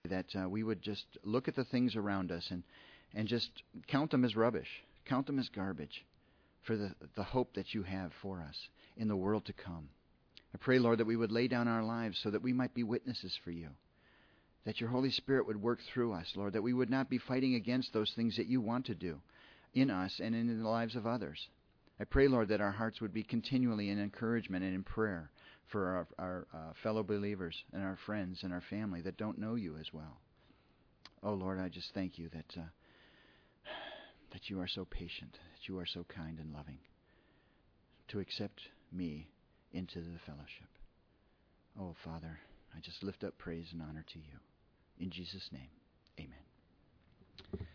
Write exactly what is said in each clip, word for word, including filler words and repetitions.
that uh, we would just look at the things around us and, and just count them as rubbish, count them as garbage for the, the hope that you have for us in the world to come. I pray, Lord, that we would lay down our lives so that we might be witnesses for you, that your Holy Spirit would work through us, Lord, that we would not be fighting against those things that you want to do in us and in the lives of others. I pray, Lord, that our hearts would be continually in encouragement and in prayer for our, our uh, fellow believers and our friends and our family that don't know you as well. Oh, Lord, I just thank you that uh, that you are so patient, that you are so kind and loving to accept me into the fellowship. Oh, Father, I just lift up praise and honor to you. In Jesus' name, amen.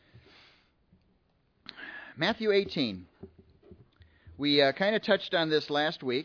Matthew eighteen. We uh, kind of touched on this last week.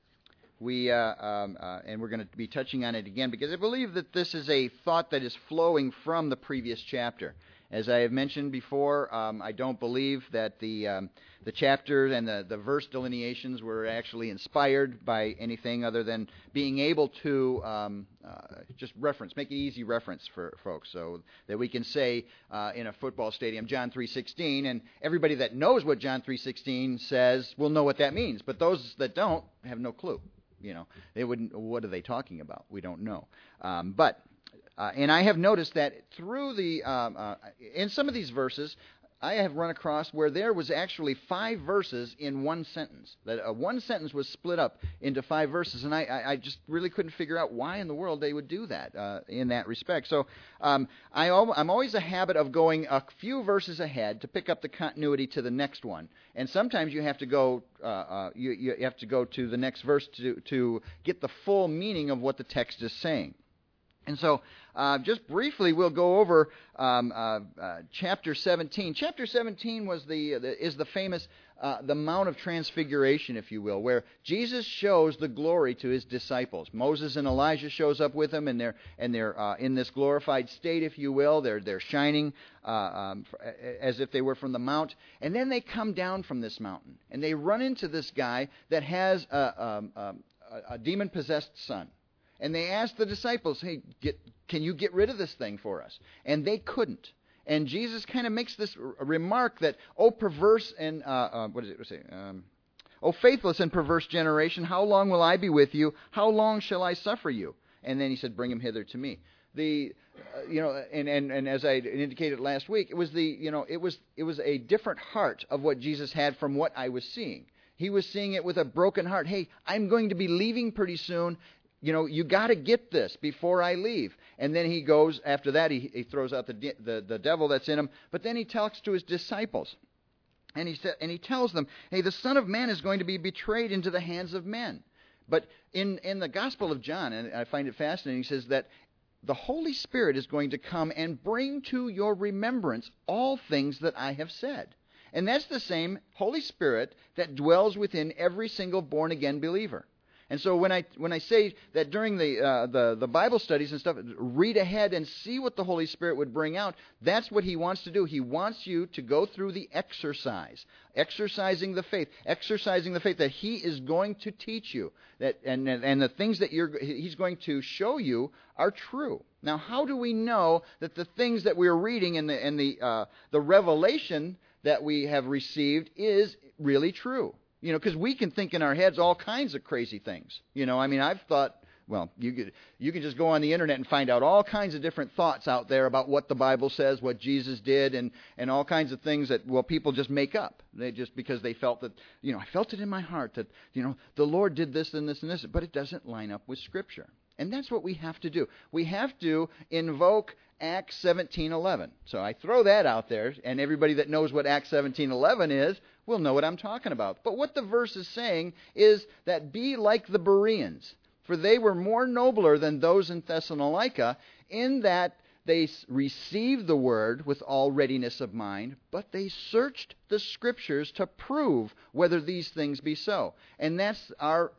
We uh, um, uh, and we're going to be touching on it again because I believe that this is a thought that is flowing from the previous chapter. As I have mentioned before, um, I don't believe that the um, the chapter and the, the verse delineations were actually inspired by anything other than being able to um, uh, just reference, make it easy reference for folks, so that we can say uh, in a football stadium, John three sixteen, and everybody that knows what John three sixteen says will know what that means. But those that don't have no clue. You know, they wouldn't. What are they talking about? We don't know. Um, but Uh, and I have noticed that through the, um, uh, in some of these verses, I have run across where there was actually five verses in one sentence. That uh, one sentence was split up into five verses, and I, I, I just really couldn't figure out why in the world they would do that uh, in that respect. So um, I al- I'm always a habit of going a few verses ahead to pick up the continuity to the next one. And sometimes you have to go, uh, uh, you, you have to go to the next verse to to get the full meaning of what the text is saying. And so, uh, just briefly, we'll go over um, uh, uh, chapter seventeen. Chapter seventeen was the, the is the famous uh, the Mount of Transfiguration, if you will, where Jesus shows the glory to his disciples. Moses and Elijah shows up with him, and they're and they're uh, in this glorified state, if you will. They're they're shining uh, um, as if they were from the mount, and then they come down from this mountain, and they run into this guy that has a, um, um, a, a demon-possessed son. And they asked the disciples, hey, get, can you get rid of this thing for us? And they couldn't. And Jesus kind of makes this r- remark that, oh, perverse and, uh, uh, what does it say? Um, oh, faithless and perverse generation, how long will I be with you? How long shall I suffer you? And then he said, bring him hither to me. The, uh, you know, and, and, and as I indicated last week, it was the, you know, it was it was a different heart of what Jesus had from what I was seeing. He was seeing it with a broken heart. Hey, I'm going to be leaving pretty soon. You know, you got to get this before I leave. And then he goes, after that, he, he throws out the, de- the the devil that's in him. But then he talks to his disciples. And he sa- and he tells them, hey, the Son of Man is going to be betrayed into the hands of men. But in, in the Gospel of John, and I find it fascinating, he says that the Holy Spirit is going to come and bring to your remembrance all things that I have said. And that's the same Holy Spirit that dwells within every single born-again believer. And so when I when I say that during the, uh, the the Bible studies and stuff, read ahead and see what the Holy Spirit would bring out, that's what he wants to do. He wants you to go through the exercise, exercising the faith, exercising the faith that he is going to teach you, that and and the things that you're he's going to show you are true. Now, how do we know that the things that we're reading and the and the uh, the revelation that we have received is really true? You know, because we can think in our heads all kinds of crazy things. You know, I mean, I've thought, well, you could, you can just go on the internet and find out all kinds of different thoughts out there about what the Bible says, what Jesus did, and, and all kinds of things that, well, people just make up. They just, because they felt that, you know, I felt it in my heart that, you know, the Lord did this and this and this, but it doesn't line up with Scripture. And that's what we have to do. We have to invoke Acts seventeen eleven. So I throw that out there, and everybody that knows what Acts seventeen eleven is will know what I'm talking about. But what the verse is saying is that be like the Bereans, for they were more nobler than those in Thessalonica, in that they received the word with all readiness of mind, but they searched the Scriptures to prove whether these things be so. And that's our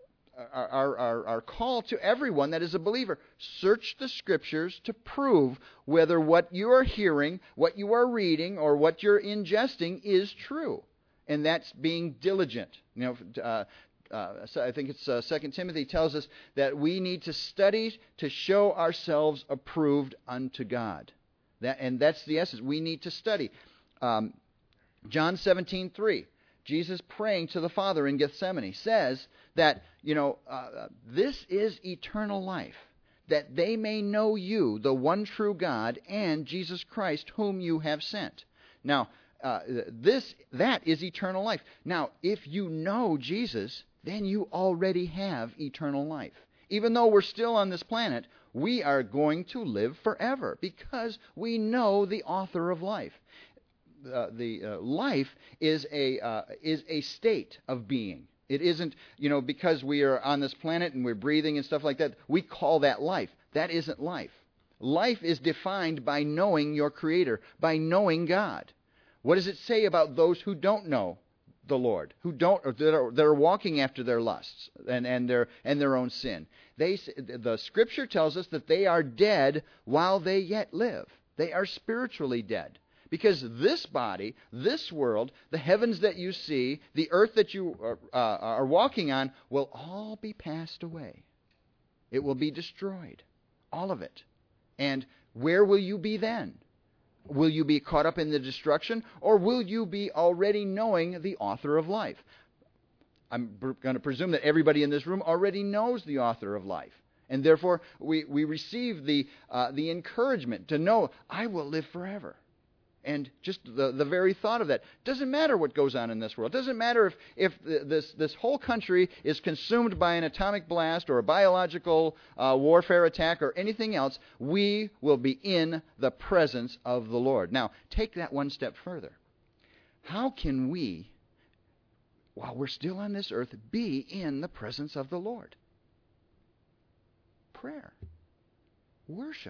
Our, our, our call to everyone that is a believer. Search the Scriptures to prove whether what you are hearing, what you are reading, or what you're ingesting is true. And that's being diligent. You know, uh, uh, so I think it's uh, Second Timothy tells us that we need to study to show ourselves approved unto God. That, and that's the essence. We need to study. Um, John seventeen three, Jesus praying to the Father in Gethsemane says that, you know, uh, this is eternal life, that they may know you, the one true God, and Jesus Christ, whom you have sent. Now, uh, this that is eternal life. Now, if you know Jesus, then you already have eternal life. Even though we're still on this planet, we are going to live forever because we know the author of life. Uh, the uh, life is a uh, is a state of being. It isn't, you know, because we are on this planet and we're breathing and stuff like that, we call that life. That isn't life. Life is defined by knowing your Creator, by knowing God. What does it say about those who don't know the Lord, who don't, or that are, that are walking after their lusts and, and their and their own sin? They, the Scripture tells us that they are dead while they yet live. They are spiritually dead. Because this body, this world, the heavens that you see, the earth that you are, uh, are walking on, will all be passed away. It will be destroyed. All of it. And where will you be then? Will you be caught up in the destruction, or will you be already knowing the author of life? I'm going to presume that everybody in this room already knows the author of life. And therefore, we, we receive the, uh, the encouragement to know, I will live forever. And just the, the very thought of that. Doesn't matter what goes on in this world. Doesn't matter if, if this, this whole country is consumed by an atomic blast or a biological uh, warfare attack or anything else. We will be in the presence of the Lord. Now, take that one step further. How can we, while we're still on this earth, be in the presence of the Lord? Prayer. Worship.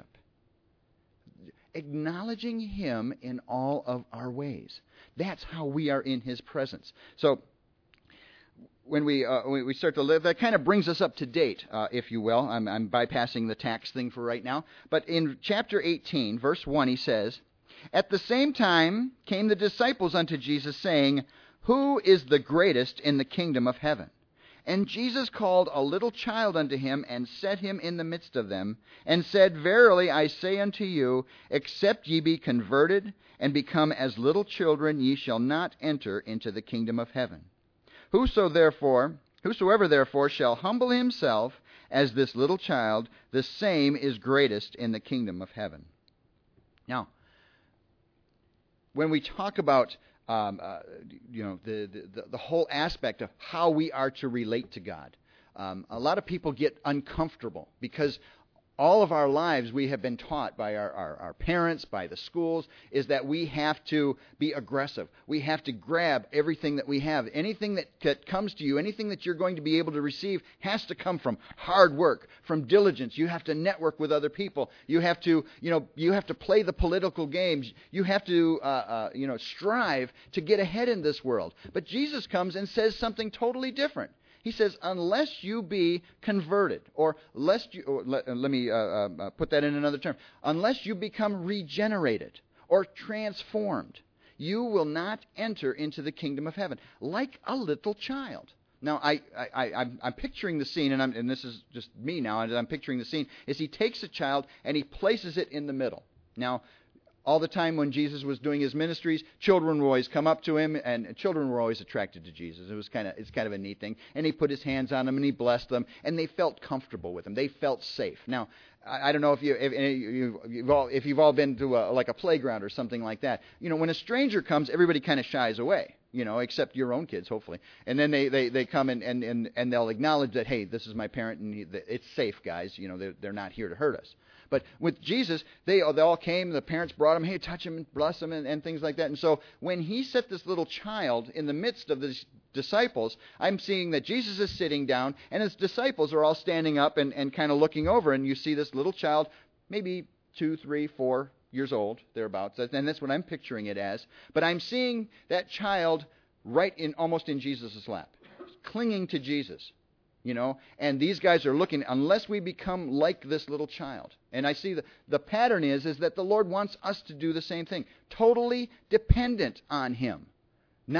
Acknowledging Him in all of our ways. That's how we are in His presence. So, when we uh, when we start to live, that kind of brings us up to date, uh, if you will. I'm, I'm bypassing the tax thing for right now. But in chapter eighteen, verse one, he says, "At the same time came the disciples unto Jesus, saying, Who is the greatest in the kingdom of heaven? And Jesus called a little child unto him, and set him in the midst of them, and said, Verily I say unto you, except ye be converted, and become as little children, ye shall not enter into the kingdom of heaven. Whoso therefore, whosoever therefore shall humble himself as this little child, the same is greatest in the kingdom of heaven." Now, when we talk about Um, uh, you know, the, the, the whole aspect of how we are to relate to God. Um, a lot of people get uncomfortable because all of our lives we have been taught by our, our, our parents, by the schools, is that we have to be aggressive. We have to grab everything that we have. Anything that, that comes to you, anything that you're going to be able to receive has to come from hard work, from diligence. You have to network with other people. You have to, you know, you have to play the political games. You have to, uh, uh, you know, strive to get ahead in this world. But Jesus comes and says something totally different. He says, unless you be converted, or lest you, or let, uh, let me uh, uh, put that in another term, unless you become regenerated or transformed, you will not enter into the kingdom of heaven, like a little child. Now, I, I, I, I'm, I'm picturing the scene, and, I'm, and this is just me now, and I'm picturing the scene, is he takes a child and he places it in the middle. Now, all the time when Jesus was doing his ministries, children would always come up to him, and children were always attracted to Jesus. It was kind of it's kind of a neat thing. And he put his hands on them and he blessed them, and they felt comfortable with him. They felt safe. Now, I, I don't know if you if you you've all if you've all been to a, like a playground or something like that. You know, when a stranger comes, everybody kind of shies away. You know, except your own kids, hopefully. And then they, they, they come and, and, and, and they'll acknowledge that, hey, this is my parent, and he, it's safe, guys. You know, they're, they're not here to hurt us. But with Jesus, they, they all came, the parents brought him, hey, touch him and bless him and, and things like that. And so when he set this little child in the midst of the disciples, I'm seeing that Jesus is sitting down, and his disciples are all standing up and, and kind of looking over, and you see this little child, maybe two, three, four years old, thereabouts, and that's what I'm picturing it as. But I'm seeing that child right in, almost in Jesus' lap, clinging to Jesus. You know, and these guys are looking, unless we become like this little child. And I see the, the pattern is, is that the Lord wants us to do the same thing. Totally dependent on Him. Not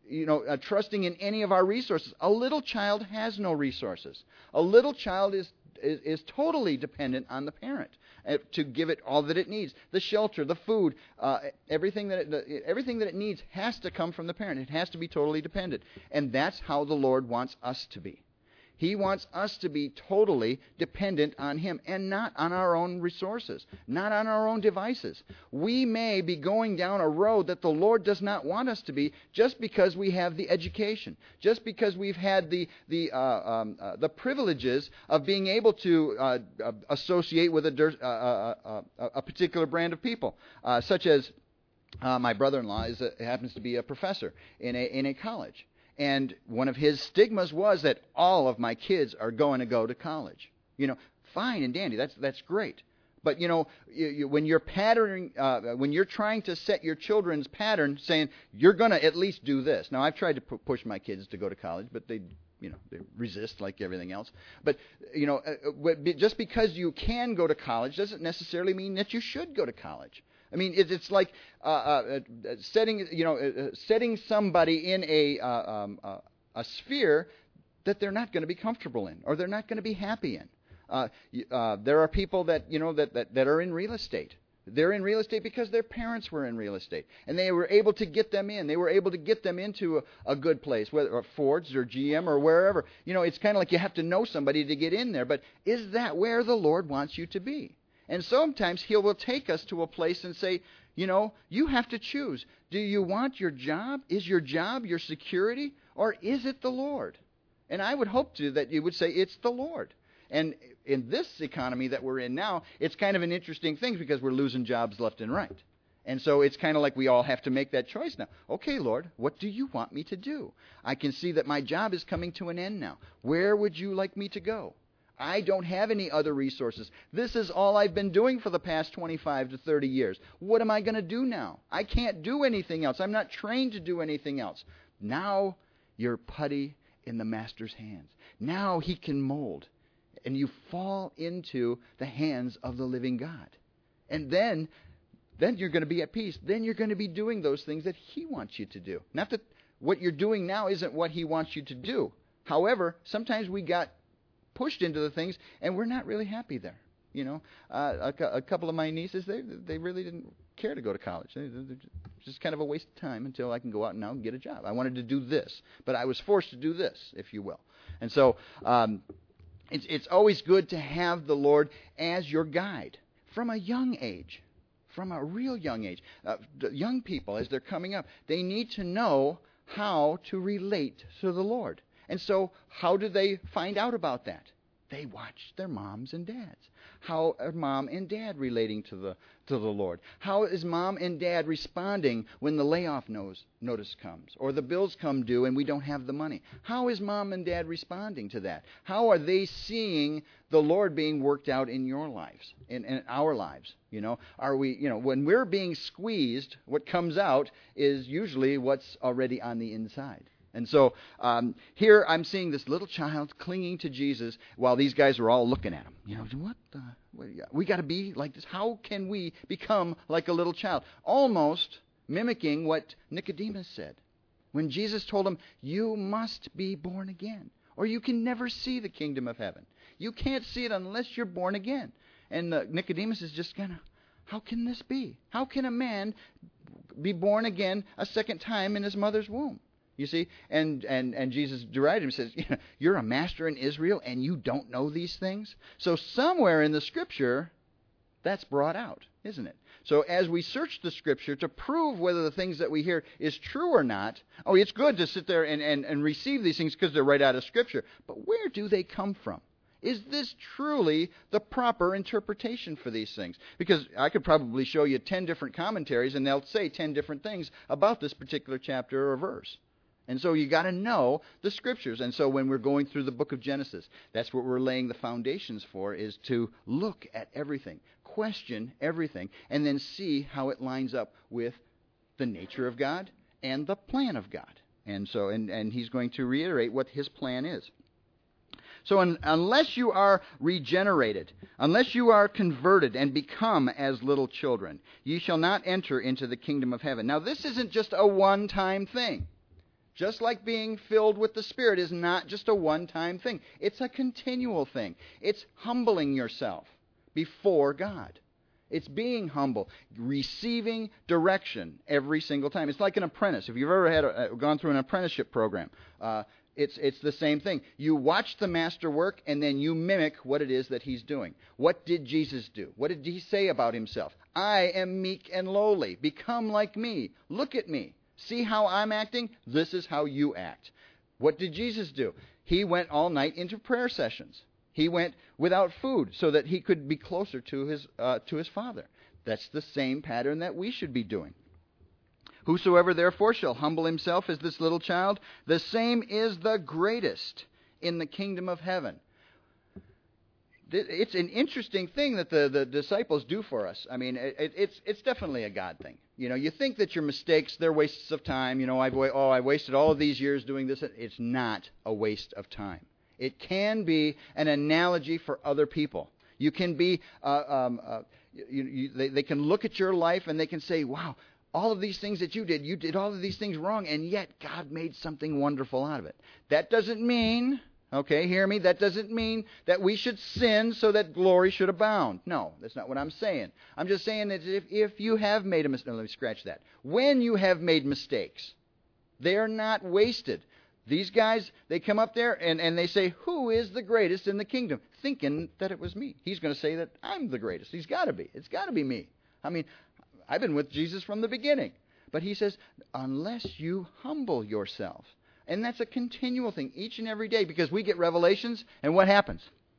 you know, uh, trusting in any of our resources. A little child has no resources. A little child is is, is totally dependent on the parent uh, to give it all that it needs. The shelter, the food, uh, everything that it, the, everything that it needs has to come from the parent. It has to be totally dependent. And that's how the Lord wants us to be. He wants us to be totally dependent on Him and not on our own resources, not on our own devices. We may be going down a road that the Lord does not want us to be just because we have the education, just because we've had the the uh, um, uh, the privileges of being able to uh, uh, associate with a, uh, uh, uh, a particular brand of people, uh, such as uh, my brother-in-law is a, happens to be a professor in a in a college. And one of his stigmas was that all of my kids are going to go to college. You know, fine and dandy, that's that's great. But you know, you, you, when you're patterning, uh, when you're trying to set your children's pattern, saying you're going to at least do this. Now, I've tried to pu- push my kids to go to college, but they, you know, they resist like everything else. But you know, uh, just because you can go to college doesn't necessarily mean that you should go to college. I mean, it's, it's like uh, uh, setting, you know, uh, setting somebody in a uh, um, uh, a sphere that they're not going to be comfortable in, or they're not going to be happy in. Uh, uh, there are people that you know that, that that are in real estate. They're in real estate because their parents were in real estate, and they were able to get them in. They were able to get them into a, a good place, whether or Ford's or G M or wherever. You know, it's kind of like you have to know somebody to get in there. But is that where the Lord wants you to be? And sometimes He will take us to a place and say, you know, you have to choose. Do you want your job? Is your job your security? Or is it the Lord? And I would hope to that you would say it's the Lord. And in this economy that we're in now, it's kind of an interesting thing because we're losing jobs left and right. And so it's kind of like we all have to make that choice now. Okay, Lord, what do you want me to do? I can see that my job is coming to an end now. Where would you like me to go? I don't have any other resources. This is all I've been doing for the past twenty-five to thirty years. What am I going to do now? I can't do anything else. I'm not trained to do anything else. Now you're putty in the Master's hands. Now He can mold. And you fall into the hands of the living God. And then, then you're going to be at peace. Then you're going to be doing those things that He wants you to do. Not that what you're doing now isn't what He wants you to do. However, sometimes we got pushed into the things, and we're not really happy there. You know, uh, a, a couple of my nieces, they they really didn't care to go to college. They, they, just kind of a waste of time until I can go out now and get a job. I wanted to do this, but I was forced to do this, if you will. And so um, it's it's always good to have the Lord as your guide from a young age, from a real young age. Uh, young people, as they're coming up, they need to know how to relate to the Lord. And so how do they find out about that? They watch their moms and dads. How are mom and dad relating to the to the Lord? How is mom and dad responding when the layoff knows, notice comes, or the bills come due and we don't have the money? How is mom and dad responding to that? How are they seeing the Lord being worked out in your lives, in, in our lives? You know, are we, you know, when we're being squeezed, what comes out is usually what's already on the inside. And so um, here I'm seeing this little child clinging to Jesus while these guys are all looking at him. You know, what the, what, we got to be like this. How can we become like a little child? Almost mimicking what Nicodemus said when Jesus told him, you must be born again, or you can never see the kingdom of heaven. You can't see it unless you're born again. And uh, Nicodemus is just kind of, how can this be? How can a man be born again a second time in his mother's womb? You see, and, and, and Jesus derided him and says, you know, you're a master in Israel and you don't know these things? So somewhere in the Scripture, that's brought out, isn't it? So as we search the Scripture to prove whether the things that we hear is true or not, oh, it's good to sit there and, and, and receive these things because they're right out of Scripture. But where do they come from? Is this truly the proper interpretation for these things? Because I could probably show you ten different commentaries and they'll say ten different things about this particular chapter or verse. And so you got to know the Scriptures. And so when we're going through the book of Genesis, that's what we're laying the foundations for, is to look at everything, question everything, and then see how it lines up with the nature of God and the plan of God. And so, and, and he's going to reiterate what his plan is. So un, unless you are regenerated, unless you are converted and become as little children, ye shall not enter into the kingdom of heaven. Now, this isn't just a one-time thing. Just like being filled with the Spirit is not just a one-time thing. It's a continual thing. It's humbling yourself before God. It's being humble, receiving direction every single time. It's like an apprentice. If you've ever had a, gone through an apprenticeship program, uh, it's it's the same thing. You watch the master work, and then you mimic what it is that he's doing. What did Jesus do? What did he say about himself? I am meek and lowly. Become like me. Look at me. See how I'm acting? This is how you act. What did Jesus do? He went all night into prayer sessions. He went without food so that he could be closer to his uh, to his Father. That's the same pattern that we should be doing. Whosoever therefore shall humble himself as this little child, the same is the greatest in the kingdom of heaven. It's an interesting thing that the, the disciples do for us. I mean, it, it's it's definitely a God thing. You know, you think that your mistakes, they're wastes of time. You know, I've oh, I wasted all of these years doing this. It's not a waste of time. It can be an analogy for other people. You can be, uh, um, uh, you, you, they, they can look at your life and they can say, wow, all of these things that you did, you did all of these things wrong, and yet God made something wonderful out of it. That doesn't mean, okay, hear me, that doesn't mean that we should sin so that glory should abound. No, that's not what I'm saying. I'm just saying that if, if you have made a mistake, no, let me scratch that. When you have made mistakes, they are not wasted. These guys, they come up there and, and they say, who is the greatest in the kingdom? Thinking that it was me. He's going to say that I'm the greatest. He's got to be. It's got to be me. I mean, I've been with Jesus from the beginning. But he says, unless you humble yourself. And that's a continual thing each and every day, because we get revelations, and what happens?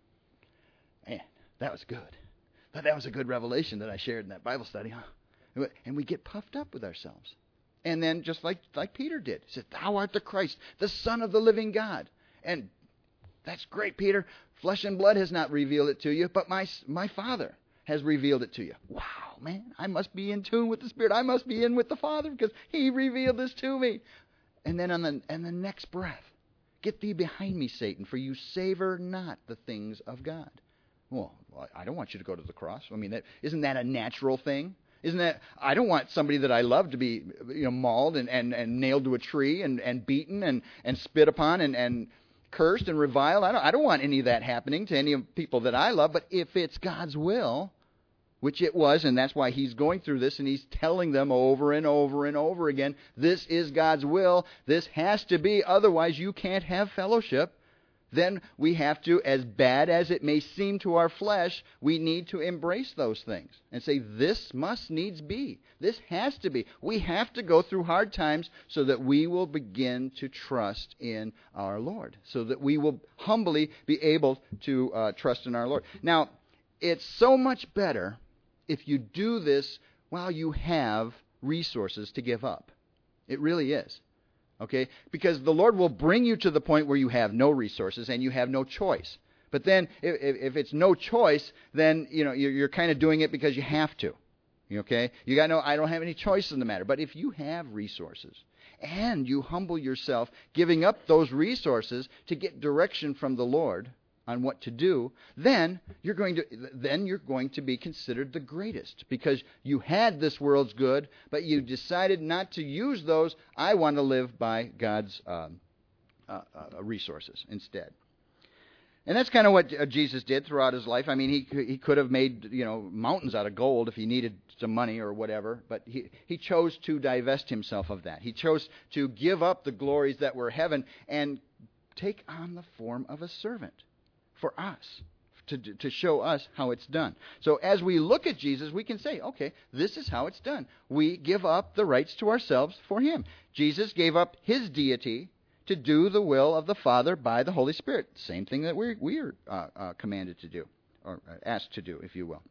Man, that was good. That was a good revelation that I shared in that Bible study, huh? And we get puffed up with ourselves. And then just like, like Peter did, he said, thou art the Christ, the Son of the living God. And that's great, Peter. Flesh and blood has not revealed it to you, but my, my Father has revealed it to you. Wow, man, I must be in tune with the Spirit. I must be in with the Father because he revealed this to me. And then on the, on the next breath, get thee behind me, Satan, for you savor not the things of God. Well, I don't want you to go to the cross. I mean, that, isn't that a natural thing? Isn't that, I don't want somebody that I love to be, you know, mauled and, and, and nailed to a tree and, and beaten and, and spit upon and, and cursed and reviled. I don't, I don't want any of that happening to any of the people that I love. But if it's God's will, which it was, and that's why he's going through this, and he's telling them over and over and over again, this is God's will. This has to be, otherwise you can't have fellowship. Then we have to, as bad as it may seem to our flesh, we need to embrace those things and say, this must needs be. This has to be. We have to go through hard times so that we will begin to trust in our Lord, so that we will humbly be able to uh, trust in our Lord. Now, it's so much better if you do this while you have resources to give up. It really is. Okay? Because the Lord will bring you to the point where you have no resources and you have no choice. But then, if, if it's no choice, then you know you're, you're kind of doing it because you have to. Okay? You got no. I don't have any choice in the matter. But if you have resources and you humble yourself, giving up those resources to get direction from the Lord on what to do, then you're going to then you're going to be considered the greatest, because you had this world's good, but you decided not to use those. I want to live by God's um, uh, uh, resources instead. And that's kind of what uh, Jesus did throughout his life. I mean, he he could have made you know mountains out of gold if he needed some money or whatever, but he he chose to divest himself of that. He chose to give up the glories that were heaven and take on the form of a servant. For us, to, to show us how it's done. So as we look at Jesus, we can say, okay, this is how it's done. We give up the rights to ourselves for him. Jesus gave up his deity to do the will of the Father by the Holy Spirit. Same thing that we're, we are uh, uh, commanded to do, or asked to do, if you will.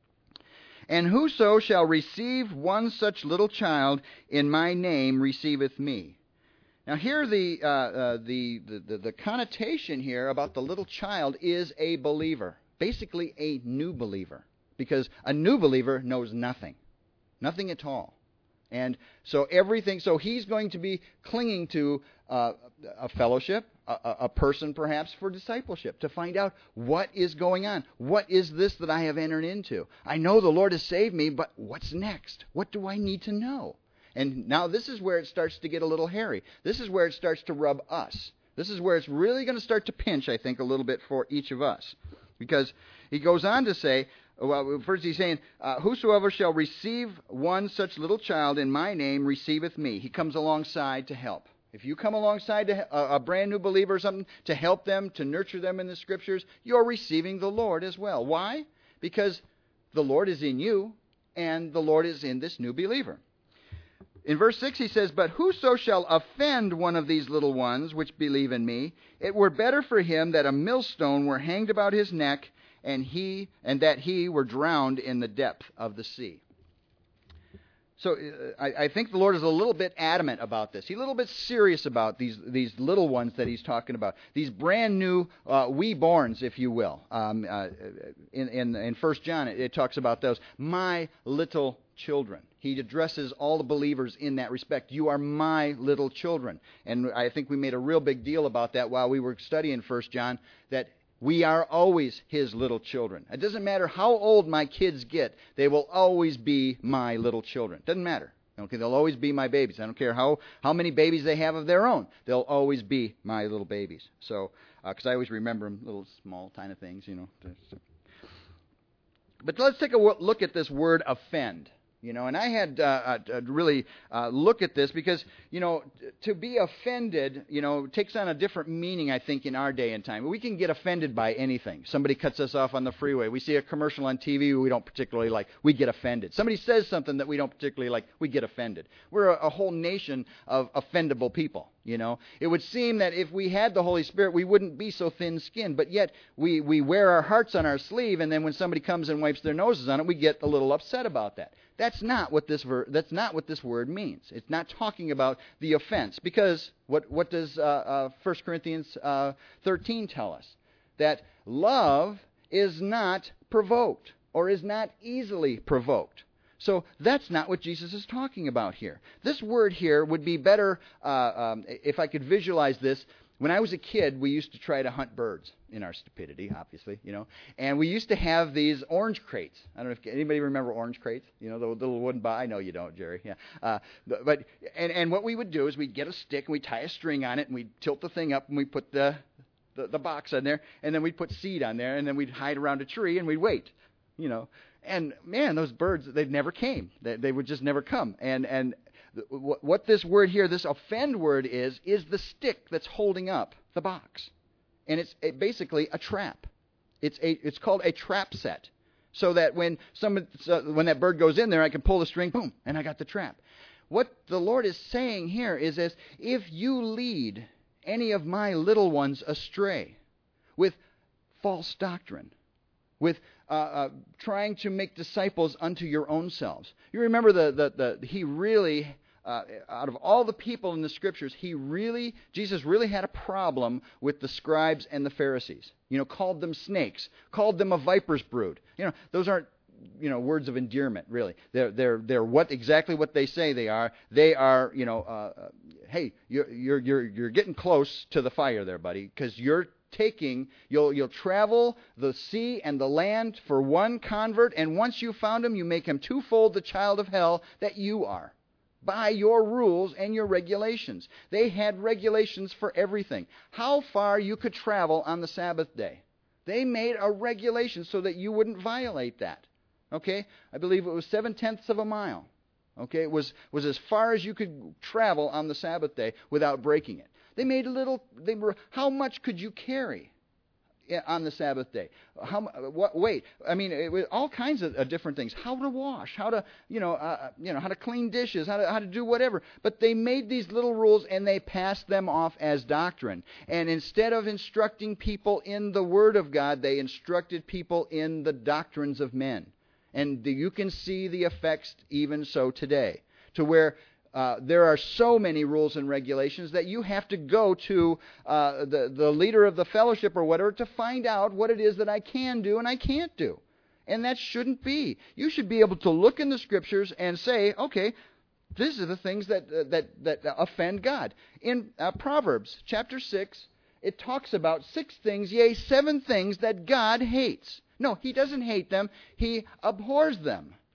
And whoso shall receive one such little child in my name receiveth me. Now here the, uh, uh, the, the, the connotation here about the little child is a believer, basically a new believer, because a new believer knows nothing, nothing at all. And so everything, so he's going to be clinging to uh, a fellowship, a, a person perhaps for discipleship, to find out what is going on. What is this that I have entered into? I know the Lord has saved me, but what's next? What do I need to know? And now this is where it starts to get a little hairy. This is where it starts to rub us. This is where it's really going to start to pinch, I think, a little bit for each of us. Because he goes on to say, well, first he's saying, uh, whosoever shall receive one such little child in my name receiveth me. He comes alongside to help. If you come alongside to a, a brand new believer or something to help them, to nurture them in the Scriptures, you're receiving the Lord as well. Why? Because the Lord is in you, and the Lord is in this new believer. In verse six he says, but whoso shall offend one of these little ones which believe in me, it were better for him that a millstone were hanged about his neck, and he and that he were drowned in the depth of the sea. So uh, I, I think the Lord is a little bit adamant about this. He's a little bit serious about these these little ones that he's talking about. These brand new uh, wee-borns, if you will. Um, uh, in in in First John, it, it talks about those, my little children. He addresses all the believers in that respect. You are my little children. And I think we made a real big deal about that while we were studying First John, that we are always his little children. It doesn't matter how old my kids get, they will always be my little children. Doesn't matter. Okay, they'll always be my babies. I don't care how, how many babies they have of their own. They'll always be my little babies. So, because uh, I always remember them, little small, tiny things, you know. But let's take a look at this word offend. You know, and I had uh, uh, really uh, look at this because, you know, to be offended, you know, takes on a different meaning, I think, in our day and time. We can get offended by anything. Somebody cuts us off on the freeway. We see a commercial on T V we don't particularly like. We get offended. Somebody says something that we don't particularly like. We get offended. We're a, a whole nation of offendable people. You know, it would seem that if we had the Holy Spirit, we wouldn't be so thin-skinned. But yet, we, we wear our hearts on our sleeve, and then when somebody comes and wipes their noses on it, we get a little upset about that. That's not what this ver- that's not what this word means. It's not talking about the offense. Because what what does uh, uh, First Corinthians uh, thirteen tell us? That love is not provoked, or is not easily provoked. So that's not what Jesus is talking about here. This word here would be better, uh, um, if I could visualize this. When I was a kid, we used to try to hunt birds in our stupidity, obviously, you know. And we used to have these orange crates. I don't know if anybody remember orange crates. You know, the little wooden box. I know you don't, Jerry. Yeah. Uh, but and and what we would do is we'd get a stick and we'd tie a string on it and we'd tilt the thing up and we'd put the, the the box on there and then we'd put seed on there and then we'd hide around a tree and we'd wait, you know. And man, those birds, they never came. They, they would just never come. And and th- what this word here, this offend word is, is the stick that's holding up the box. And it's a, basically a trap. It's a it's called a trap set. So that when some so when that bird goes in there, I can pull the string, boom, and I got the trap. What the Lord is saying here is, as if you lead any of my little ones astray with false doctrine, with uh, uh, trying to make disciples unto your own selves. You remember the the, the he really, uh, out of all the people in the Scriptures, he really, Jesus really had a problem with the scribes and the Pharisees. You know, called them snakes, called them a viper's brood. You know, those aren't, you know, words of endearment, really. They're they're they're what exactly what they say they are. They are, you know, uh, uh, hey, you're you're you're you're getting close to the fire there, buddy, because you're taking you'll you'll travel the sea and the land for one convert, and once you found him, you make him twofold the child of hell that you are, by your rules and your regulations. They had regulations for everything. How far you could travel on the Sabbath day. They made a regulation so that you wouldn't violate that. Okay? I believe it was seven-tenths of a mile. Okay? It was, was as far as you could travel on the Sabbath day without breaking it. They made a little, they were, how much could you carry on the Sabbath day? How, what, wait, I mean, it was all kinds of uh, different things. How to wash, how to, you know, uh, you know, how to clean dishes, how to, how to do whatever. But they made these little rules and they passed them off as doctrine. And instead of instructing people in the Word of God, they instructed people in the doctrines of men. And you can see the effects even so today, to where Uh, there are so many rules and regulations that you have to go to uh, the, the leader of the fellowship or whatever to find out what it is that I can do and I can't do. And that shouldn't be. You should be able to look in the Scriptures and say, okay, these are the things that uh, that, that offend God. In uh, Proverbs chapter six, it talks about six things, yea, seven things that God hates. No, He doesn't hate them. He abhors them.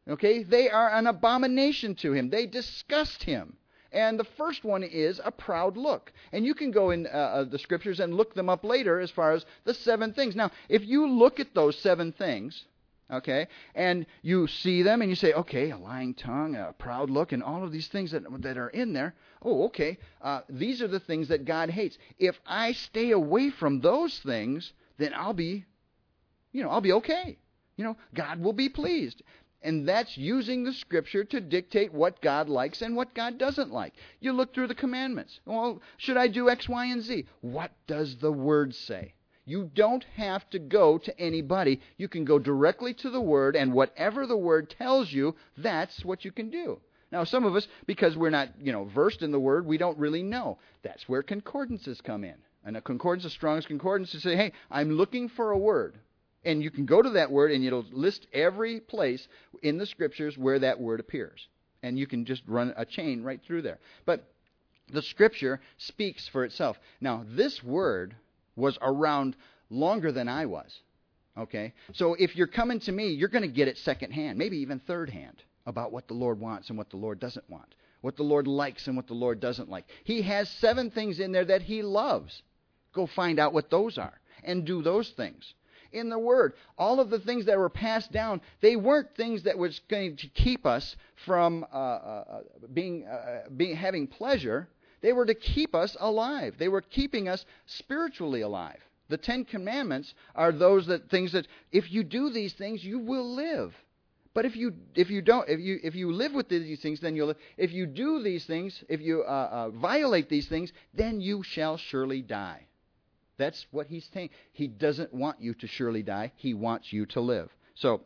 Okay? They are an abomination to him. They disgust him. And the first one is a proud look. And you can go in uh, the scriptures and look them up later as far as the seven things. Now, if you look at those seven things, okay, and you see them and you say, okay, a lying tongue, a proud look, and all of these things that, that are in there, oh, okay, uh, these are the things that God hates. If I stay away from those things, then I'll be, you know, I'll be okay. You know, God will be pleased. And that's using the Scripture to dictate what God likes and what God doesn't like. You look through the commandments. Well, should I do X, Y, and Z? What does the Word say? You don't have to go to anybody. You can go directly to the Word, and whatever the Word tells you, that's what you can do. Now, some of us, because we're not, you know, versed in the Word, we don't really know. That's where concordances come in. And a concordance, a Strong's concordance, to say, hey, I'm looking for a word. And you can go to that word, and it'll list every place in the Scriptures where that word appears. And you can just run a chain right through there. But the Scripture speaks for itself. Now, this word was around longer than I was. Okay? So if you're coming to me, you're going to get it secondhand, maybe even third hand, about what the Lord wants and what the Lord doesn't want, what the Lord likes and what the Lord doesn't like. He has seven things in there that He loves. Go find out what those are and do those things. In the Word, all of the things that were passed down, they weren't things that was going to keep us from uh, uh, being, uh, being having pleasure. They were to keep us alive. They were keeping us spiritually alive. The Ten Commandments are those that things that if you do these things, you will live. But if you if you don't if you if you live with these things, then you'll live. If you do these things, if you uh, uh, violate these things, then you shall surely die. That's what he's saying. He doesn't want you to surely die. He wants you to live. So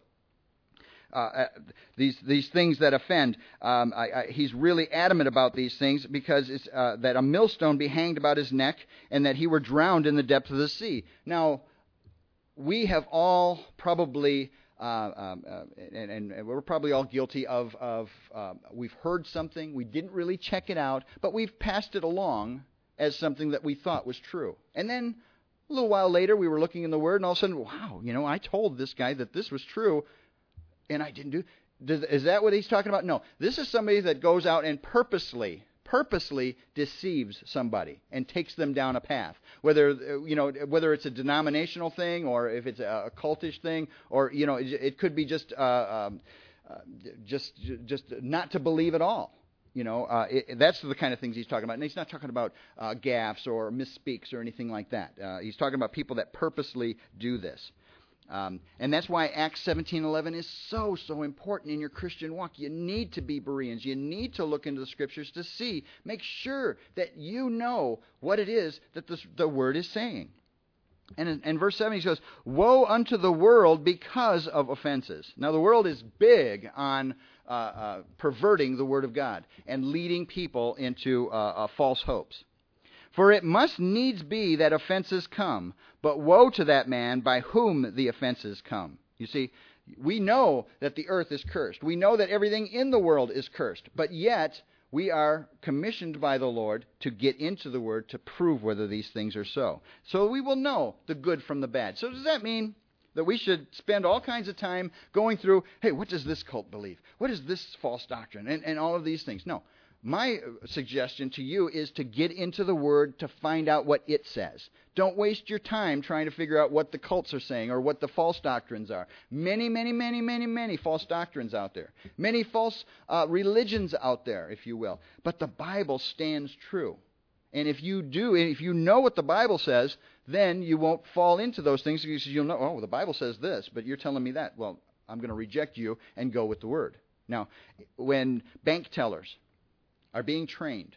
uh, these these things that offend, um, I, I, he's really adamant about these things because it's uh, that a millstone be hanged about his neck and that he were drowned in the depth of the sea. Now, we have all probably, uh, um, uh, and, and we're probably all guilty of, of uh, we've heard something, we didn't really check it out, but we've passed it along as something that we thought was true. And then a little while later, we were looking in the Word, and all of a sudden, wow, you know, I told this guy that this was true, and I didn't do. Does, is that what he's talking about? No. This is somebody that goes out and purposely, purposely deceives somebody and takes them down a path. Whether you know, whether it's a denominational thing or if it's a, a cultish thing, or you know, it, it could be just, uh, um, uh, just, just not to believe at all. You know, uh, it, that's the kind of things he's talking about. And he's not talking about uh, gaffes or misspeaks or anything like that. Uh, he's talking about people that purposely do this. Um, and that's why Acts seventeen eleven is so, so important in your Christian walk. You need to be Bereans. You need to look into the Scriptures to see, make sure that you know what it is that the, the Word is saying. And in, in verse seven he says, woe unto the world because of offenses. Now the world is big on uh, uh, perverting the Word of God and leading people into uh, uh, false hopes. For it must needs be that offenses come, but woe to that man by whom the offenses come. You see, we know that the earth is cursed. We know that everything in the world is cursed. But yet, we are commissioned by the Lord to get into the Word to prove whether these things are so. So we will know the good from the bad. So does that mean that we should spend all kinds of time going through, hey, what does this cult believe? What is this false doctrine? And, and all of these things. No. My suggestion to you is to get into the Word to find out what it says. Don't waste your time trying to figure out what the cults are saying or what the false doctrines are. Many, many, many, many, many false doctrines out there. Many false uh, religions out there, if you will. But the Bible stands true. And if you do, and if you know what the Bible says, then you won't fall into those things because you'll know, oh, the Bible says this, but you're telling me that. Well, I'm going to reject you and go with the Word. Now, when bank tellers are being trained,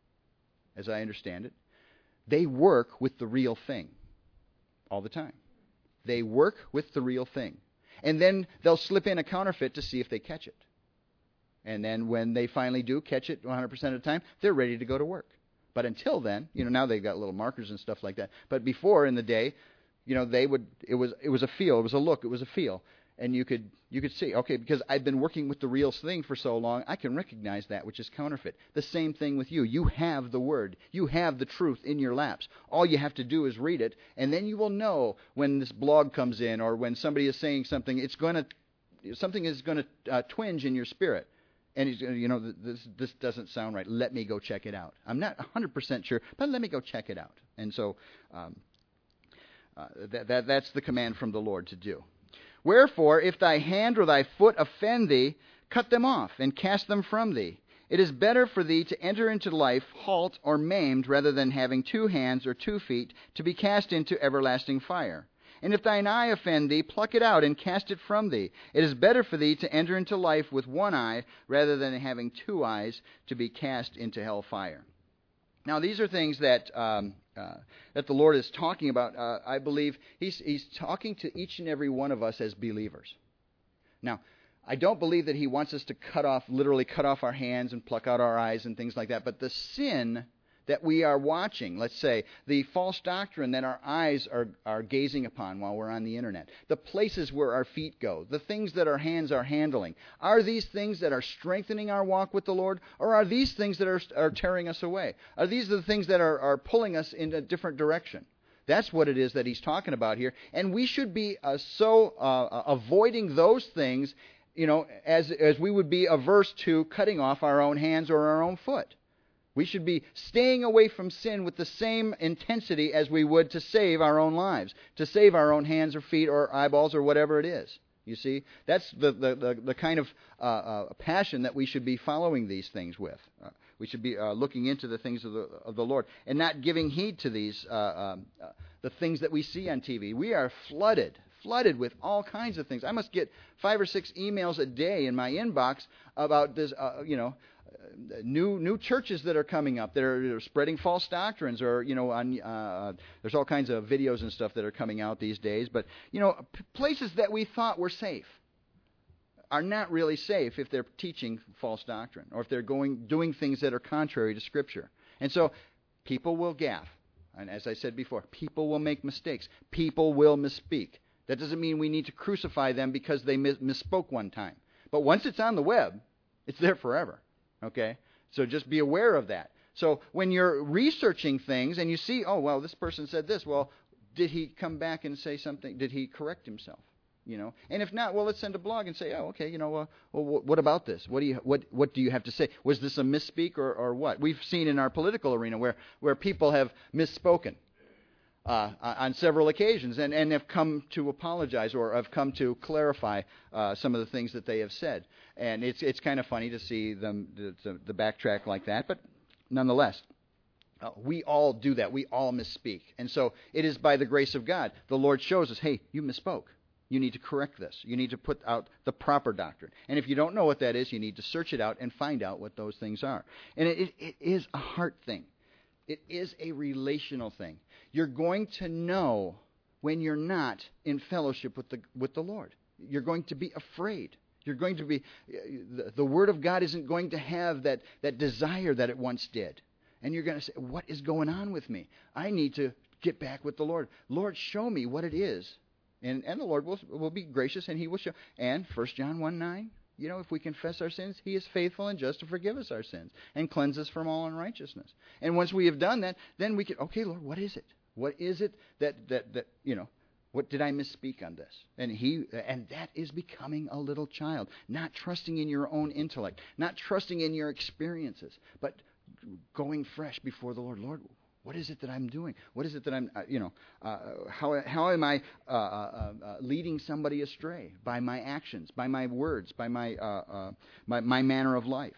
as I understand it, they work with the real thing all the time. They work with the real thing. And then they'll slip in a counterfeit to see if they catch it. And then when they finally do catch it one hundred percent of the time, they're ready to go to work. But until then, you know, now they've got little markers and stuff like that. But before in the day, you know, they would, it was, it was a feel, it was a look, it was a feel. And you could you could see, okay, because I've been working with the real thing for so long, I can recognize that which is counterfeit. The same thing with you. You have the Word. You have the truth in your laps. All you have to do is read it, and then you will know when this blog comes in or when somebody is saying something, it's going to something is going to uh, twinge in your spirit. And he's, you know, this this doesn't sound right. Let me go check it out. I'm not one hundred percent sure, but let me go check it out. And so um, uh, that, that that's the command from the Lord to do. Wherefore, if thy hand or thy foot offend thee, cut them off and cast them from thee. It is better for thee to enter into life halt or maimed rather than having two hands or two feet to be cast into everlasting fire. And if thine eye offend thee, pluck it out and cast it from thee. It is better for thee to enter into life with one eye rather than having two eyes to be cast into hell fire. Now, these are things that um, uh, that the Lord is talking about. Uh, I believe he's, he's talking to each and every one of us as believers. Now, I don't believe that he wants us to cut off, literally cut off our hands and pluck out our eyes and things like that. But the sin that we are watching, let's say, the false doctrine that our eyes are, are gazing upon while we're on the internet, the places where our feet go, the things that our hands are handling, are these things that are strengthening our walk with the Lord, or are these things that are, are tearing us away? Are these the things that are, are pulling us in a different direction? That's what it is that he's talking about here. And we should be uh, so uh, avoiding those things, you know, as as we would be averse to cutting off our own hands or our own foot. We should be staying away from sin with the same intensity as we would to save our own lives, to save our own hands or feet or eyeballs or whatever it is. You see, that's the the, the, the kind of uh, uh, passion that we should be following these things with. Uh, we should be uh, looking into the things of the of the Lord and not giving heed to these uh, um, uh, the things that we see on T V. We are flooded. flooded with all kinds of things. I must get five or six emails a day in my inbox about this, uh, you know, uh, new new churches that are coming up that are, that are spreading false doctrines, or you know, on uh, there's all kinds of videos and stuff that are coming out these days. But you know, p- places that we thought were safe are not really safe if they're teaching false doctrine or if they're going doing things that are contrary to Scripture. And so, people will gaffe, and as I said before, people will make mistakes. People will misspeak. That doesn't mean we need to crucify them because they mis- misspoke one time. But once it's on the web, it's there forever. Okay? So just be aware of that. So when you're researching things and you see, oh, well, this person said this, well, did he come back and say something? Did he correct himself? You know, and if not, well, let's send a blog and say, oh, okay, you know, uh, well, what about this? What do you what what do you have to say? Was this a misspeak or, or what? We've seen in our political arena where, where people have misspoken uh, on several occasions and, and have come to apologize or have come to clarify uh, some of the things that they have said. And it's it's kind of funny to see them the, the, the backtrack like that, but nonetheless. Uh, we all do that. We all misspeak. And so it is by the grace of God. The Lord shows us, hey, you misspoke. You need to correct this. You need to put out the proper doctrine. And if you don't know what that is, you need to search it out and find out what those things are. And it, it is a heart thing. It is a relational thing. You're going to know when you're not in fellowship with the with the Lord. You're going to be afraid. You're going to be, the, the Word of God isn't going to have that, that desire that it once did. And you're going to say, what is going on with me? I need to get back with the Lord. Lord, show me what it is. And, and the Lord will will be gracious, and He will show. And First John one nine, you know, if we confess our sins, He is faithful and just to forgive us our sins and cleanse us from all unrighteousness. And once we have done that, then we can, okay, Lord, what is it? What is it that, that, that you know, what did I misspeak on this? And he, and that is becoming a little child, not trusting in your own intellect, not trusting in your experiences, but going fresh before the Lord. Lord, what is it that I'm doing? What is it that I'm, uh, you know, uh, how how am I uh, uh, uh, leading somebody astray by my actions, by my words, by my uh, uh, my, my manner of life?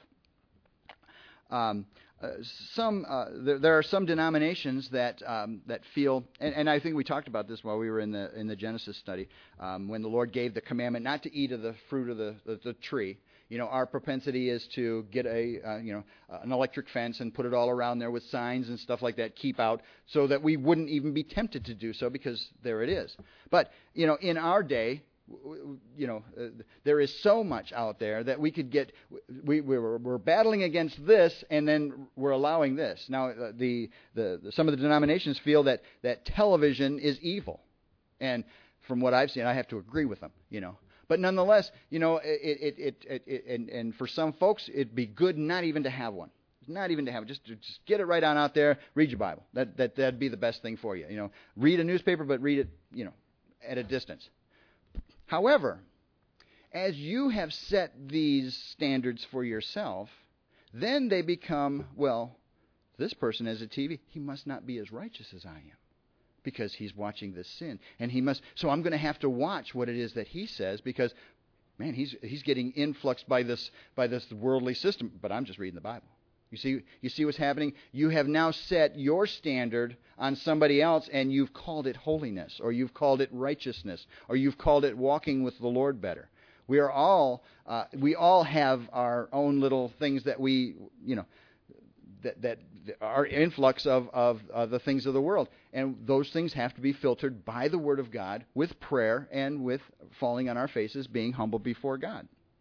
Um, uh, some uh, there, there are some denominations that um, that feel, and, and I think we talked about this while we were in the in the Genesis study, um, when the Lord gave the commandment not to eat of the fruit of the the, the tree. You know, our propensity is to get a, uh, you know, uh, an electric fence and put it all around there with signs and stuff like that, keep out, so that we wouldn't even be tempted to do so because there it is. But, you know, in our day, w- you know, uh, there is so much out there that we could get, we, we were, we're battling against this and then we're allowing this. Now, uh, the, the, the some of the denominations feel that, that television is evil. And from what I've seen, I have to agree with them, you know. But nonetheless, you know, it, it, it, it, it and, and for some folks, it'd be good not even to have one. Not even to have it. Just, just get it right on out there. Read your Bible. That, that, that'd be the best thing for you. You know, read a newspaper, but read it, you know, at a distance. However, as you have set these standards for yourself, then they become, well, this person has a T V. He must not be as righteous as I am because he's watching this sin. And he must, so I'm going to have to watch what it is that he says because, man, he's he's getting influxed by this by this worldly system. But I'm just reading the Bible. You see, you see what's happening? You have now set your standard on somebody else, and you've called it holiness, or you've called it righteousness, or you've called it walking with the Lord better. We are all, uh, we all have our own little things that we, you know, that that are influx of of uh, the things of the world, and those things have to be filtered by the Word of God with prayer and with falling on our faces, being humble before God.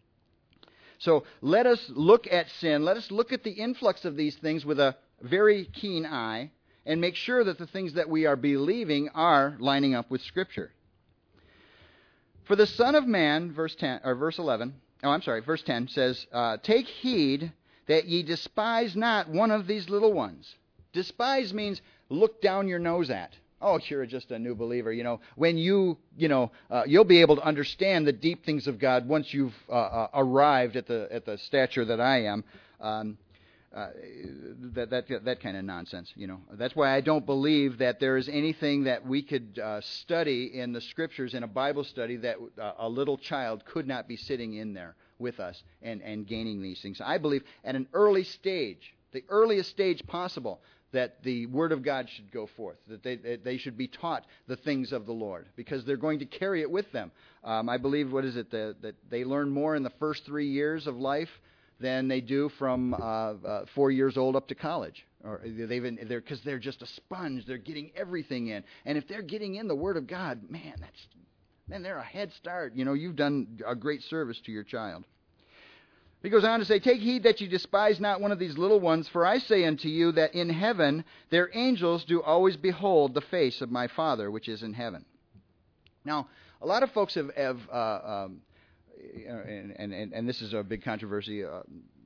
So let us look at sin. Let us look at the influx of these things with a very keen eye and make sure that the things that we are believing are lining up with Scripture. For the Son of Man, verse ten or verse eleven, oh, I'm sorry, verse ten says, uh, "Take heed that ye despise not one of these little ones." Despise means look down your nose at. Oh, you're just a new believer. You know, when you, you know, uh, you'll be able to understand the deep things of God once you've uh, uh, arrived at the at the stature that I am. Um, uh, that that that kind of nonsense. You know, that's why I don't believe that there is anything that we could uh, study in the Scriptures in a Bible study that uh, a little child could not be sitting in there with us and and gaining these things. I believe at an early stage, the earliest stage possible, that the Word of God should go forth, that they they should be taught the things of the Lord, because they're going to carry it with them. Um, I believe, what is it, the, that they learn more in the first three years of life than they do from uh, uh, four years old up to college. Or they've been, they're, because they're just a sponge. They're getting everything in. And if they're getting in the Word of God, man, that's man, they're a head start. You know, you've done a great service to your child. He goes on to say, "Take heed that you despise not one of these little ones, for I say unto you that in heaven their angels do always behold the face of my Father which is in heaven." Now, a lot of folks have, have uh, um, and, and, and this is a big controversy. Uh,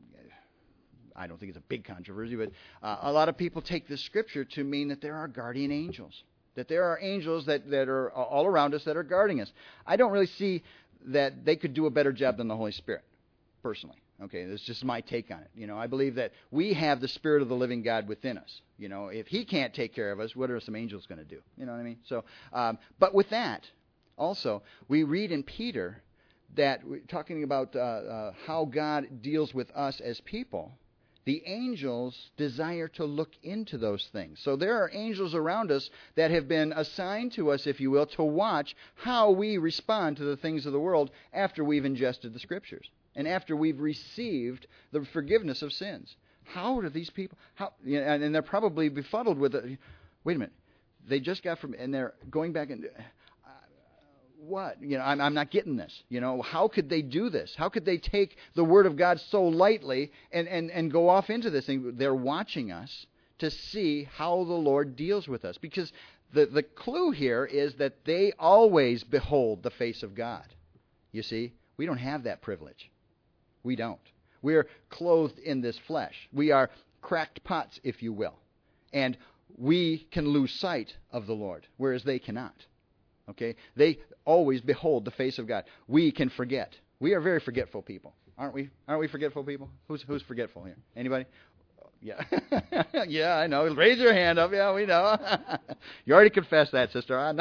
I don't think it's a big controversy, but uh, a lot of people take this scripture to mean that there are guardian angels, that there are angels that, that are all around us that are guarding us. I don't really see that they could do a better job than the Holy Spirit, personally. Okay, that's just my take on it. You know, I believe that we have the Spirit of the living God within us. You know, if He can't take care of us, what are some angels going to do? You know what I mean? So, um, but with that, also, we read in Peter that, talking about uh, uh, how God deals with us as people, the angels desire to look into those things. So there are angels around us that have been assigned to us, if you will, to watch how we respond to the things of the world after we've ingested the Scriptures. And after we've received the forgiveness of sins. How do these people, how, you know, and they're probably befuddled with it. Wait a minute, they just got from, and they're going back and, uh, what? You know, I'm, I'm not getting this. You know, how could they do this? How could they take the Word of God so lightly and, and, and go off into this thing? They're watching us to see how the Lord deals with us. Because the, the clue here is that they always behold the face of God. You see, we don't have that privilege. We don't. We're clothed in this flesh. We are cracked pots, if you will. And we can lose sight of the Lord, whereas they cannot. Okay? They always behold the face of God. We can forget. We are very forgetful people. Aren't we? Aren't we forgetful people? Who's who's forgetful here? Anybody? Yeah. Yeah, I know. Raise your hand up. Yeah, we know. You already confessed that, sister. I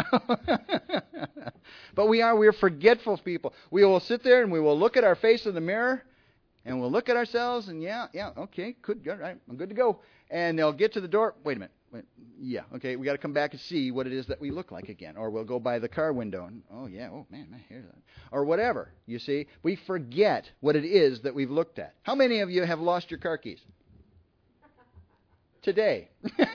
know. But we are, we're forgetful people. We will sit there and we will look at our face in the mirror and we'll look at ourselves and yeah, yeah, okay, good, good, right, I'm good to go. And they'll get to the door. Wait a minute. Wait, yeah, okay, we got to come back and see what it is that we look like again. Or we'll go by the car window and, oh yeah, oh man, my hair. Or whatever, you see. We forget what it is that we've looked at. How many of you have lost your car keys? Today.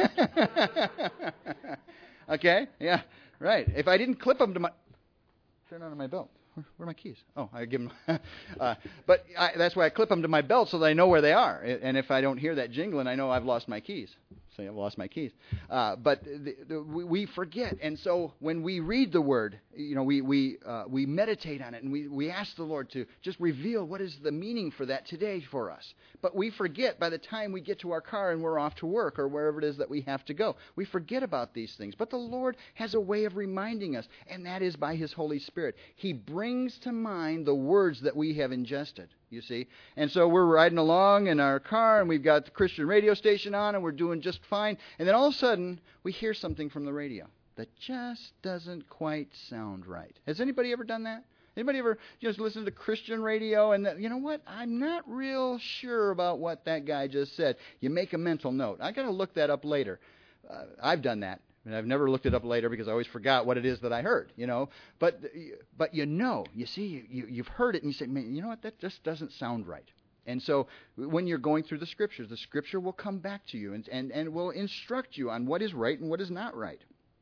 Okay, yeah, right. If I didn't clip them to my... Turn on my belt. Where, where are my keys? Oh, I give them... uh, but I, that's why I clip them to my belt so that I know where they are. And if I don't hear that jingling, I know I've lost my keys. say I've lost my keys. Uh, but the, the, we, we forget. And so when we read the Word, you know, we we uh, we meditate on it, and we, we ask the Lord to just reveal what is the meaning for that today for us. But we forget by the time we get to our car and we're off to work or wherever it is that we have to go. We forget about these things. But the Lord has a way of reminding us, and that is by His Holy Spirit. He brings to mind the words that we have ingested, you see. And so we're riding along in our car, and we've got the Christian radio station on, and we're doing just fine. And then all of a sudden, we hear something from the radio that just doesn't quite sound right. Has anybody ever done that? Anybody ever just listen to Christian radio and, that, you know what, I'm not real sure about what that guy just said. You make a mental note. I got to look that up later. Uh, I've done that. And I've never looked it up later because I always forgot what it is that I heard, you know. But but you know, you see, you, you've heard it and you say, man, you know what, that just doesn't sound right. And so when you're going through the Scriptures, the Scripture will come back to you and, and, and will instruct you on what is right and what is not right.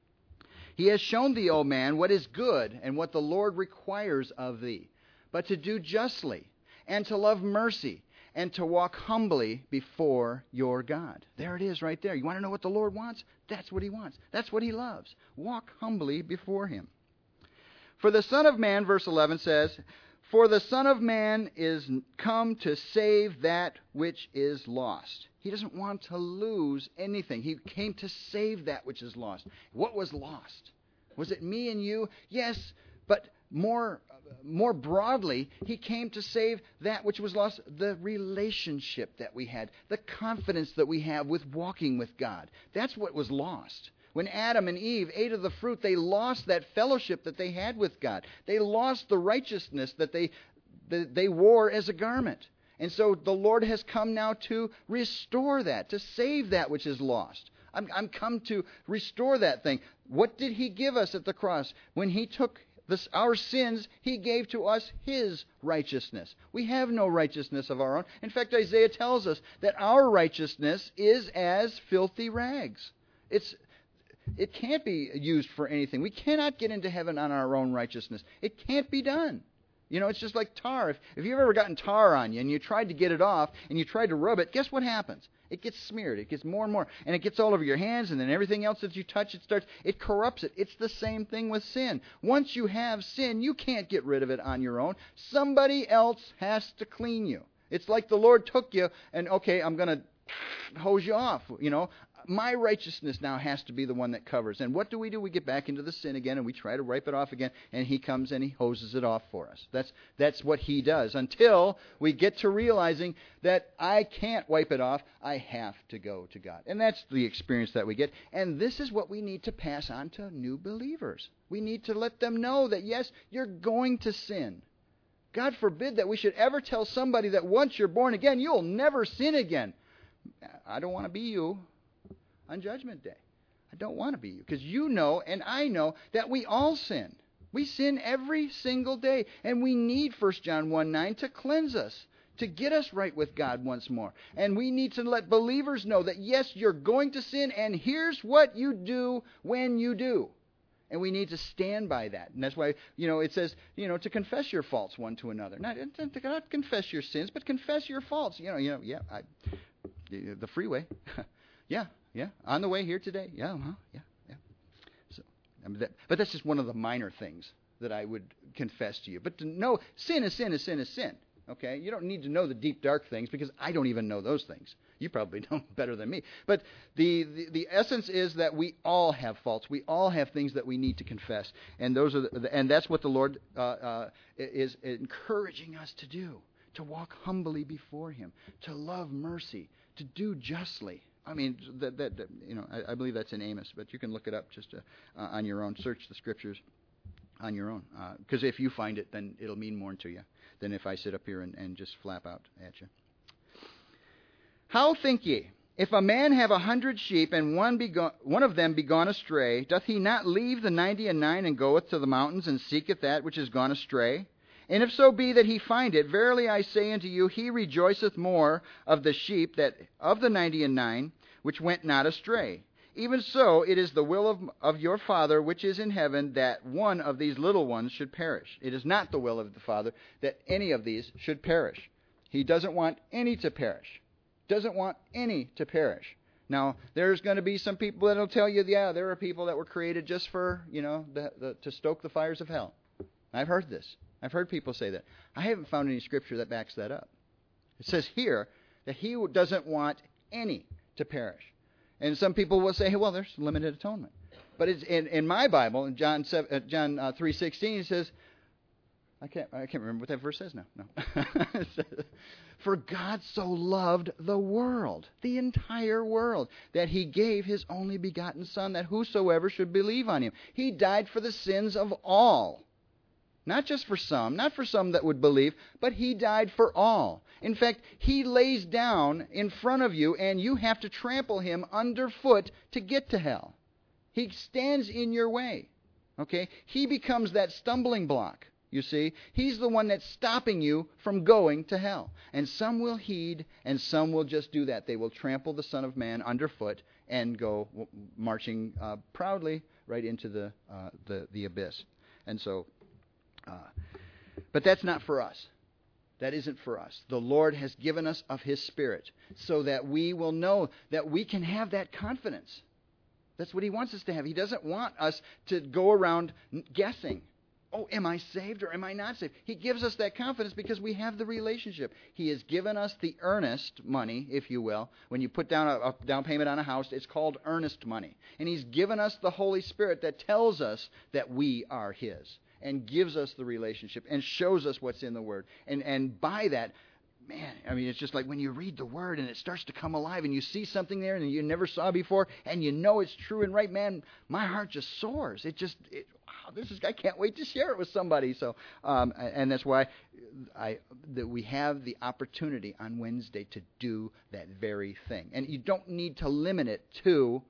He has shown thee, O man, what is good and what the Lord requires of thee, but to do justly and to love mercy and to walk humbly before your God. There it is right there. You want to know what the Lord wants? That's what He wants. That's what He loves. Walk humbly before Him. For the Son of Man, verse eleven says, for the Son of Man is come to save that which is lost. He doesn't want to lose anything. He came to save that which is lost. What was lost? Was it me and you? Yes, but more more broadly, He came to save that which was lost, the relationship that we had, the confidence that we have with walking with God. That's what was lost. When Adam and Eve ate of the fruit, they lost that fellowship that they had with God. They lost the righteousness that they that they wore as a garment. And so the Lord has come now to restore that, to save that which is lost. I'm, I'm come to restore that thing. What did He give us at the cross? When He took this, our sins, He gave to us His righteousness. We have no righteousness of our own. In fact, Isaiah tells us that our righteousness is as filthy rags. It's It can't be used for anything. We cannot get into heaven on our own righteousness. It can't be done. You know, it's just like tar. If, if you've ever gotten tar on you and you tried to get it off and you tried to rub it, guess what happens? It gets smeared. It gets more and more. And it gets all over your hands, and then everything else that you touch, it starts, it corrupts it. It's the same thing with sin. Once you have sin, you can't get rid of it on your own. Somebody else has to clean you. It's like the Lord took you and, okay, I'm going to hose you off, you know. My righteousness now has to be the one that covers. And what do we do? We get back into the sin again, and we try to wipe it off again, and He comes and He hoses it off for us. That's that's what He does, until we get to realizing that I can't wipe it off. I have to go to God. And that's the experience that we get. And this is what we need to pass on to new believers. We need to let them know that, yes, you're going to sin. God forbid that we should ever tell somebody that once you're born again, you'll never sin again. I don't want to be you. On Judgment Day. I don't want to be you. Because you know and I know that we all sin. We sin every single day. And we need First John one nine to cleanse us, to get us right with God once more. And we need to let believers know that, yes, you're going to sin, and here's what you do when you do. And we need to stand by that. And that's why, you know, it says, you know, to confess your faults one to another. Not, not confess your sins, but confess your faults. You know, you know, yeah, I, the freeway. yeah. Yeah, on the way here today. Yeah, uh-huh. yeah, yeah. So, I mean, that, but that's just one of the minor things that I would confess to you. But to know sin is sin is sin is sin. Okay, you don't need to know the deep dark things because I don't even know those things. You probably know better than me. But the, the the essence is that we all have faults. We all have things that we need to confess, and those are the, and that's what the Lord uh, uh, is encouraging us to do: to walk humbly before Him, to love mercy, to do justly. I mean, that, that, that you know, I, I believe that's in Amos, but you can look it up just to, uh, on your own. Search the Scriptures on your own. Because uh, if you find it, then it'll mean more to you than if I sit up here and, and just flap out at you. How think ye? If a man have a hundred sheep, and one, be go- one of them be gone astray, doth he not leave the ninety and nine, and goeth to the mountains, and seeketh that which is gone astray? And if so be that he find it, verily I say unto you, he rejoiceth more of the sheep that of the ninety and nine, which went not astray. Even so, it is the will of, of your Father which is in heaven that one of these little ones should perish. It is not the will of the Father that any of these should perish. He doesn't want any to perish. Doesn't want any to perish. Now, there's going to be some people that will tell you, yeah, there are people that were created just for, you know, the, the, to stoke the fires of hell. I've heard this. I've heard people say that. I haven't found any scripture that backs that up. It says here that he doesn't want any to perish. And some people will say, hey, well, there's limited atonement. But it's in, in my Bible, in John seven, uh, John uh, three sixteen, it says, I can't I can't remember what that verse says now. No. It says, for God so loved the world, the entire world, that he gave his only begotten Son, that whosoever should believe on him. He died for the sins of all. Not just for some, not for some that would believe, but he died for all. In fact, he lays down in front of you, and you have to trample him underfoot to get to hell. He stands in your way. Okay? He becomes that stumbling block, you see. He's the one that's stopping you from going to hell. And some will heed, and some will just do that. They will trample the Son of Man underfoot and go marching uh, proudly right into the, uh, the, the abyss. And so... Uh, but that's not for us. That isn't for us. The Lord has given us of His Spirit so that we will know that we can have that confidence. That's what He wants us to have. He doesn't want us to go around guessing. Oh, am I saved or am I not saved? He gives us that confidence because we have the relationship. He has given us the earnest money, if you will. When you put down a, a down payment on a house, it's called earnest money. And He's given us the Holy Spirit that tells us that we are His, and gives us the relationship and shows us what's in the Word. And and by that, man, I mean, it's just like when you read the Word and it starts to come alive and you see something there and you never saw before and you know it's true and right, man, my heart just soars. It just, it, wow, this is, I can't wait to share it with somebody. So, um, and that's why I that we have the opportunity on Wednesday to do that very thing. And you don't need to limit it to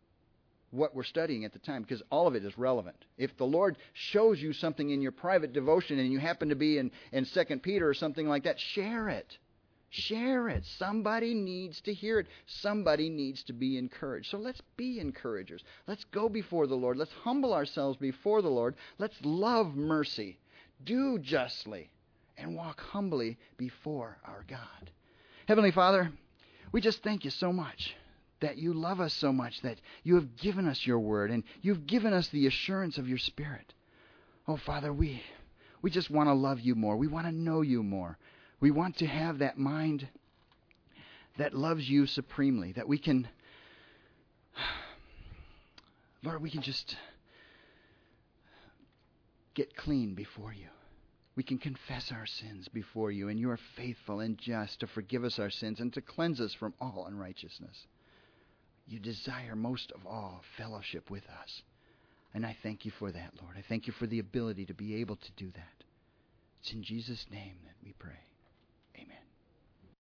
what we're studying at the time, because all of it is relevant. If the Lord shows you something in your private devotion and you happen to be in, in Second Peter or something like that, share it. Share it. Somebody needs to hear it. Somebody needs to be encouraged. So let's be encouragers. Let's go before the Lord. Let's humble ourselves before the Lord. Let's love mercy, do justly, and walk humbly before our God. Heavenly Father, we just thank you so much that you love us so much, that you have given us your word, and you've given us the assurance of your Spirit. Oh, Father, we we just want to love you more. We want to know you more. We want to have that mind that loves you supremely, that we can, Lord, we can just get clean before you. We can confess our sins before you, and you are faithful and just to forgive us our sins and to cleanse us from all unrighteousness. You desire most of all fellowship with us. And I thank you for that, Lord. I thank you for the ability to be able to do that. It's in Jesus' name that we pray. Amen.